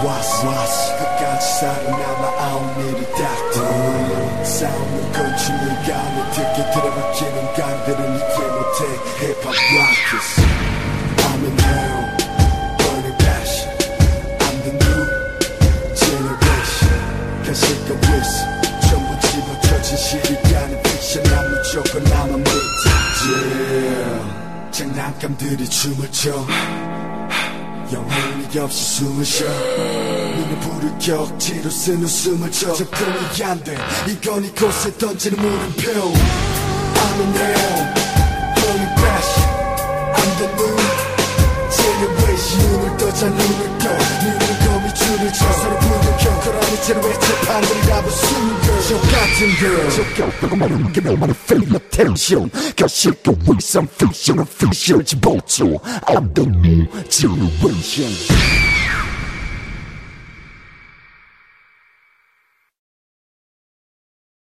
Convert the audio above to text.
왔어 끝까지 살아남아 아우미를 닥터 싸움을 건축을 가며 듣게 들어박히는 감들은 잊지 못해 힙합 rockers I'm in hell burning passion I'm the new generation 가실까 위스 전부 집어쳐진 시리가는 픽션 난 무조건 남아 믿지 장난감들이 춤을 춰 영혼이 없이 숨을 쉬어 눈에 불을 켜 억지로 쓴 웃음을 쳐 접근이 안돼 이건 이곳에 던지는 물음표 I'm in hell burning passion I'm the new generation 눈을 떠자 눈을 떠 눈을 거미 줄을 쳐 서로 불을 켜 그러니 제로의 재판들이 잡은 숨을 저 같은 girl 적격하고 말은 게 너만의 feeling attention 가실까 with some fiction official 지보초 I'm the new generation